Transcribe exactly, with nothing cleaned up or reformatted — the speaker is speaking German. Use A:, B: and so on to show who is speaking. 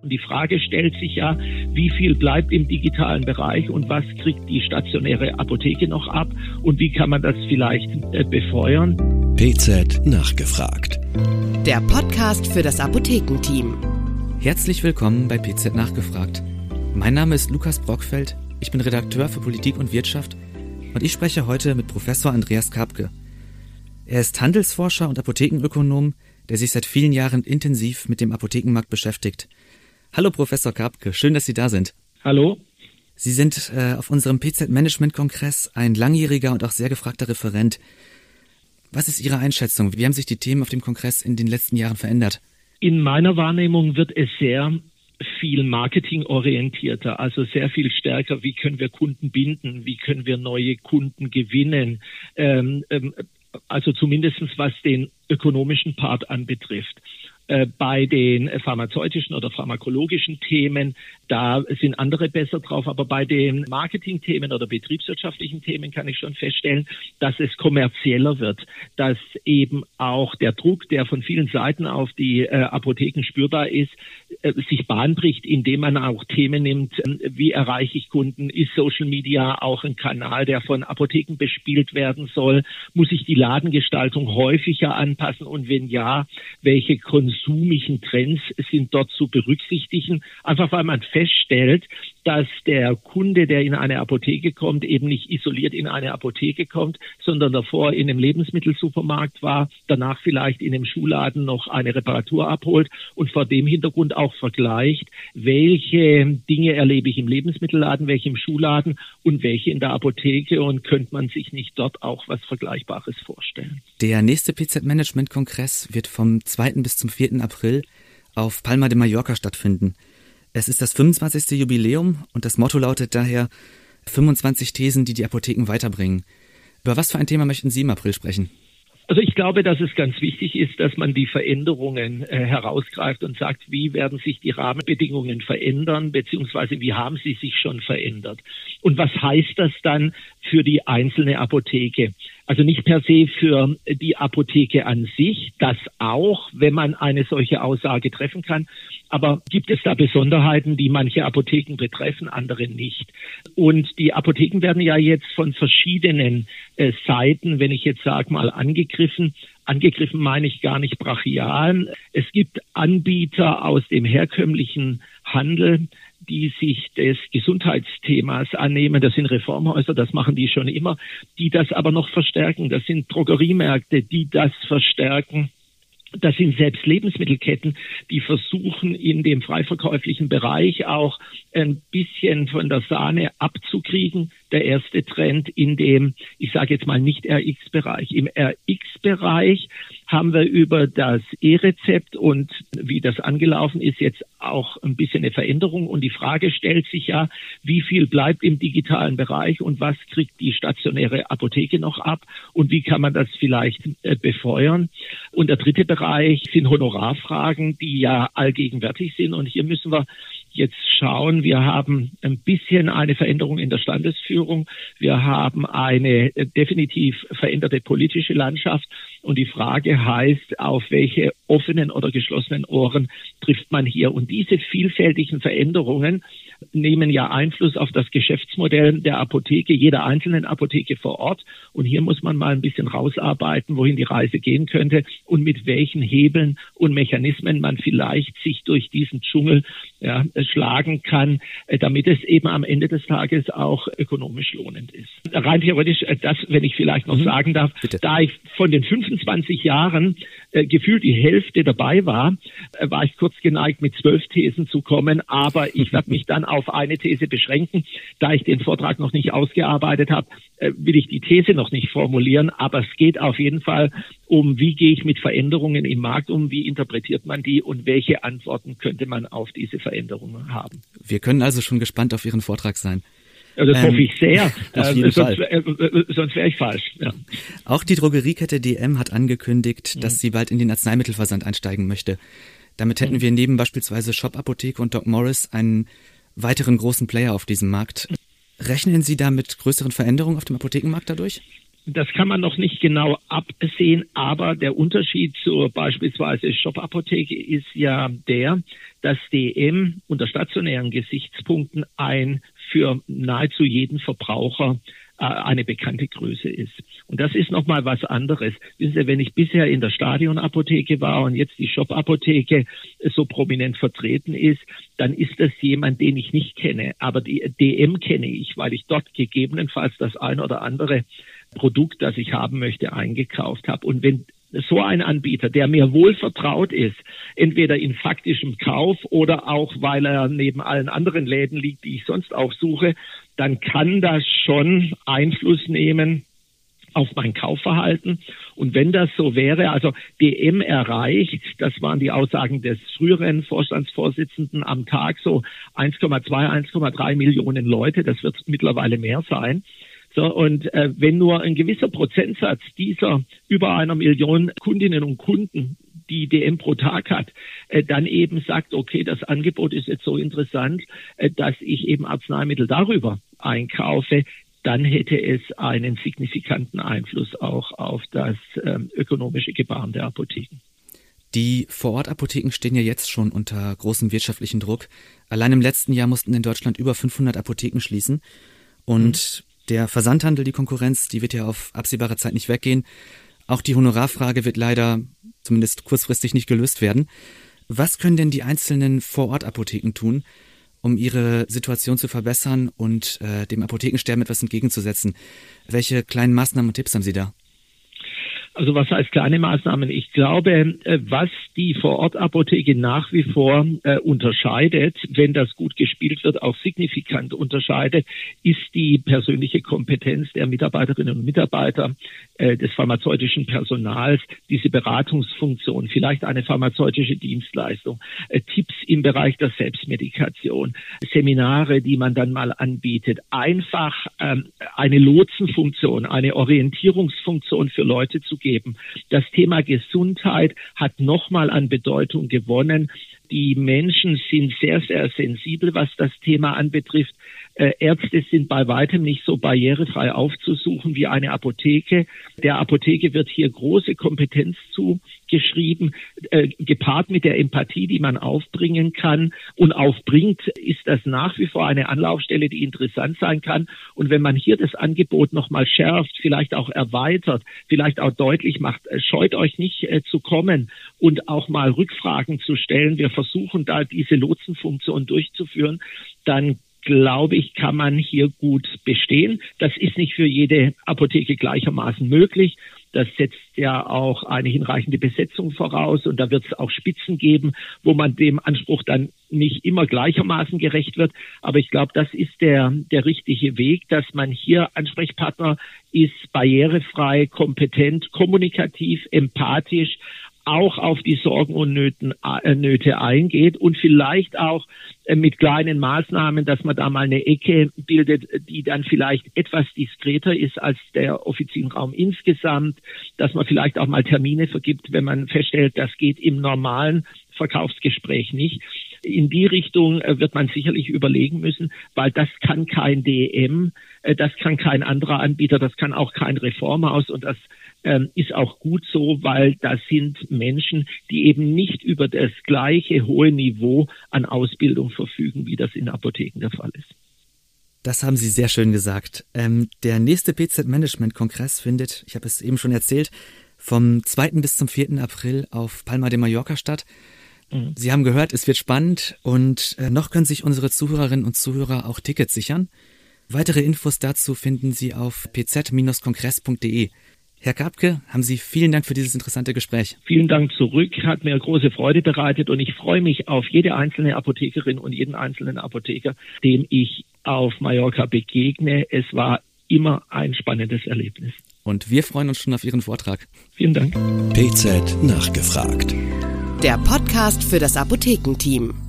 A: Die Frage stellt sich ja, wie viel bleibt im digitalen Bereich und was kriegt die stationäre Apotheke noch ab und wie kann man das vielleicht äh, befeuern?
B: P Z nachgefragt.
C: Der Podcast für das Apothekenteam.
D: Herzlich willkommen bei P Z nachgefragt. Mein Name ist Lukas Brockfeld, ich bin Redakteur für Politik und Wirtschaft und ich spreche heute mit Professor Andreas Karpke. Er ist Handelsforscher und Apothekenökonom, der sich seit vielen Jahren intensiv mit dem Apothekenmarkt beschäftigt. Hallo Professor Karpke, schön, dass Sie da sind.
A: Hallo.
D: Sie sind äh, auf unserem P Z-Management-Kongress ein langjähriger und auch sehr gefragter Referent. Was ist Ihre Einschätzung? Wie haben sich die Themen auf dem Kongress in den letzten Jahren verändert?
A: In meiner Wahrnehmung wird es sehr viel marketingorientierter, also sehr viel stärker, wie können wir Kunden binden, wie können wir neue Kunden gewinnen, ähm, ähm, also zumindest was den ökonomischen Part anbetrifft. Bei den pharmazeutischen oder pharmakologischen Themen, da sind andere besser drauf. Aber bei den Marketingthemen oder betriebswirtschaftlichen Themen kann ich schon feststellen, dass es kommerzieller wird, dass eben auch der Druck, der von vielen Seiten auf die äh, Apotheken spürbar ist, äh, sich Bahn bricht, indem man auch Themen nimmt, äh, wie erreiche ich Kunden, ist Social Media auch ein Kanal, der von Apotheken bespielt werden soll, muss ich die Ladengestaltung häufiger anpassen und wenn ja, welche Konsum konsumischen Trends sind dort zu berücksichtigen, einfach weil man feststellt, dass der Kunde, der in eine Apotheke kommt, eben nicht isoliert in eine Apotheke kommt, sondern davor in einem Lebensmittelsupermarkt war, danach vielleicht in einem Schuhladen noch eine Reparatur abholt und vor dem Hintergrund auch vergleicht, welche Dinge erlebe ich im Lebensmittelladen, welche im Schuhladen und welche in der Apotheke und könnte man sich nicht dort auch was Vergleichbares vorstellen.
D: Der nächste P Z-Management-Kongress wird vom zweiten bis zum vierten April auf Palma de Mallorca stattfinden. Es ist das fünfundzwanzigste Jubiläum und das Motto lautet daher fünfundzwanzig Thesen, die die Apotheken weiterbringen. Über was für ein Thema möchten Sie im April sprechen?
A: Also ich glaube, dass es ganz wichtig ist, dass man die Veränderungen äh, herausgreift und sagt, wie werden sich die Rahmenbedingungen verändern, beziehungsweise wie haben sie sich schon verändert? Und was heißt das dann für die einzelne Apotheke? Also nicht per se für die Apotheke an sich, das auch, wenn man eine solche Aussage treffen kann. Aber gibt es da Besonderheiten, die manche Apotheken betreffen, andere nicht? Und die Apotheken werden ja jetzt von verschiedenen äh, Seiten, wenn ich jetzt sage mal, angegriffen. Angegriffen meine ich gar nicht brachial. Es gibt Anbieter aus dem herkömmlichen Handel, die sich des Gesundheitsthemas annehmen. Das sind Reformhäuser, das machen die schon immer, die das aber noch verstärken. Das sind Drogeriemärkte, die das verstärken. Das sind selbst Lebensmittelketten, die versuchen, in dem freiverkäuflichen Bereich auch ein bisschen von der Sahne abzukriegen. Der erste Trend in dem, ich sage jetzt mal nicht R X-Bereich. Im R X-Bereich haben wir über das E-Rezept und wie das angelaufen ist, jetzt auch ein bisschen eine Veränderung. Und die Frage stellt sich ja, wie viel bleibt im digitalen Bereich und was kriegt die stationäre Apotheke noch ab und wie kann man das vielleicht äh, befeuern? Und der dritte Bereich sind Honorarfragen, die ja allgegenwärtig sind. Und hier müssen wir jetzt schauen, wir haben ein bisschen eine Veränderung in der Standesführung. Wir haben eine definitiv veränderte politische Landschaft. Und die Frage heißt, auf welche offenen oder geschlossenen Ohren trifft man hier? Und diese vielfältigen Veränderungen nehmen ja Einfluss auf das Geschäftsmodell der Apotheke, jeder einzelnen Apotheke vor Ort. Und hier muss man mal ein bisschen rausarbeiten, wohin die Reise gehen könnte und mit welchen Hebeln und Mechanismen man vielleicht sich durch diesen Dschungel ja, schlagen kann, damit es eben am Ende des Tages auch ökonomisch lohnend ist. Rein theoretisch, das, wenn ich vielleicht noch mhm. sagen darf, Bitte. Da ich von den fünfundzwanzig Jahren äh, gefühlt die Hälfte dabei war, äh, war ich kurz geneigt, mit zwölf Thesen zu kommen, aber ich werde mich dann auf eine These beschränken. Da ich den Vortrag noch nicht ausgearbeitet habe, äh, will ich die These noch nicht formulieren, aber es geht auf jeden Fall um, wie gehe ich mit Veränderungen im Markt um, wie interpretiert man die und welche Antworten könnte man auf diese Veränderungen haben.
D: Wir können also schon gespannt auf Ihren Vortrag sein.
A: Ja, das ähm, hoffe ich sehr,
D: auf jeden
A: äh, sonst,
D: Fall.
A: Äh, sonst wäre ich falsch. Ja.
D: Auch die Drogeriekette D M hat angekündigt, mhm. dass sie bald in den Arzneimittelversand einsteigen möchte. Damit hätten mhm. wir neben beispielsweise Shop Apotheke und Doc Morris einen weiteren großen Player auf diesem Markt. Rechnen Sie da mit größeren Veränderungen auf dem Apothekenmarkt dadurch?
A: Das kann man noch nicht genau absehen, aber der Unterschied zur beispielsweise Shop-Apotheke ist ja der, dass D M unter stationären Gesichtspunkten ein für nahezu jeden Verbraucher äh, eine bekannte Größe ist. Und das ist nochmal was anderes. Wissen Sie, wenn ich bisher in der Stadionapotheke war und jetzt die Shop-Apotheke so prominent vertreten ist, dann ist das jemand, den ich nicht kenne. Aber die D M kenne ich, weil ich dort gegebenenfalls das ein oder andere Produkt, das ich haben möchte, eingekauft habe. Und wenn so ein Anbieter, der mir wohl vertraut ist, entweder in faktischem Kauf oder auch, weil er neben allen anderen Läden liegt, die ich sonst auch suche, dann kann das schon Einfluss nehmen auf mein Kaufverhalten. Und wenn das so wäre, also D M erreicht, das waren die Aussagen des früheren Vorstandsvorsitzenden, am Tag so eins Komma zwei, eins Komma drei Millionen Leute, das wird mittlerweile mehr sein. So, und äh, wenn nur ein gewisser Prozentsatz dieser über einer Million Kundinnen und Kunden, die D M pro Tag hat, äh, dann eben sagt, okay, das Angebot ist jetzt so interessant, äh, dass ich eben Arzneimittel darüber einkaufe, dann hätte es einen signifikanten Einfluss auch auf das äh, ökonomische Gebaren der Apotheken.
D: Die Vorortapotheken stehen ja jetzt schon unter großem wirtschaftlichen Druck. Allein im letzten Jahr mussten in Deutschland über fünfhundert Apotheken schließen und mhm. Der Versandhandel, die Konkurrenz, die wird ja auf absehbare Zeit nicht weggehen. Auch die Honorarfrage wird leider zumindest kurzfristig nicht gelöst werden. Was können denn die einzelnen Vorortapotheken tun, um ihre Situation zu verbessern und äh, dem Apothekensterben etwas entgegenzusetzen? Welche kleinen Maßnahmen und Tipps haben Sie da?
A: Also was heißt kleine Maßnahmen? Ich glaube, was die Vorortapotheke nach wie vor äh, unterscheidet, wenn das gut gespielt wird, auch signifikant unterscheidet, ist die persönliche Kompetenz der Mitarbeiterinnen und Mitarbeiter, äh, des pharmazeutischen Personals, diese Beratungsfunktion, vielleicht eine pharmazeutische Dienstleistung, äh, Tipps im Bereich der Selbstmedikation, Seminare, die man dann mal anbietet, einfach ähm, eine Lotsenfunktion, eine Orientierungsfunktion für Leute zu geben. Das Thema Gesundheit hat nochmal an Bedeutung gewonnen. Die Menschen sind sehr, sehr sensibel, was das Thema anbetrifft. Äh, Ärzte sind bei weitem nicht so barrierefrei aufzusuchen wie eine Apotheke. Der Apotheke wird hier große Kompetenz zugeschrieben, äh, gepaart mit der Empathie, die man aufbringen kann und aufbringt, ist das nach wie vor eine Anlaufstelle, die interessant sein kann. Und wenn man hier das Angebot nochmal schärft, vielleicht auch erweitert, vielleicht auch deutlich macht, äh, scheut euch nicht äh, zu kommen und auch mal Rückfragen zu stellen. Wir versuchen da diese Lotsenfunktion durchzuführen, dann glaube ich, kann man hier gut bestehen. Das ist nicht für jede Apotheke gleichermaßen möglich. Das setzt ja auch eine hinreichende Besetzung voraus und da wird es auch Spitzen geben, wo man dem Anspruch dann nicht immer gleichermaßen gerecht wird. Aber ich glaube, das ist der, der richtige Weg, dass man hier Ansprechpartner ist, barrierefrei, kompetent, kommunikativ, empathisch, auch auf die Sorgen und Nöten, äh, Nöte eingeht und vielleicht auch äh, mit kleinen Maßnahmen, dass man da mal eine Ecke bildet, die dann vielleicht etwas diskreter ist als der Offizienraum insgesamt, dass man vielleicht auch mal Termine vergibt, wenn man feststellt, das geht im normalen Verkaufsgespräch nicht. In die Richtung äh, wird man sicherlich überlegen müssen, weil das kann kein D M, äh, das kann kein anderer Anbieter, das kann auch kein Reformhaus und das ähm, ist auch gut so, weil das sind Menschen, die eben nicht über das gleiche hohe Niveau an Ausbildung verfügen, wie das in Apotheken der Fall ist.
D: Das haben Sie sehr schön gesagt. Ähm, der nächste P Z-Management-Kongress findet, ich habe es eben schon erzählt, vom zweiten bis zum vierten April auf Palma de Mallorca statt. Mhm. Sie haben gehört, es wird spannend und äh, noch können sich unsere Zuhörerinnen und Zuhörer auch Tickets sichern. Weitere Infos dazu finden Sie auf p z Bindestrich kongress punkt d e. Herr Kapke, haben Sie vielen Dank für dieses interessante Gespräch.
A: Vielen Dank zurück, hat mir große Freude bereitet und ich freue mich auf jede einzelne Apothekerin und jeden einzelnen Apotheker, dem ich auf Mallorca begegne. Es war immer ein spannendes Erlebnis.
D: Und wir freuen uns schon auf Ihren Vortrag.
A: Vielen Dank.
B: P Z nachgefragt.
C: Der Podcast für das Apothekenteam.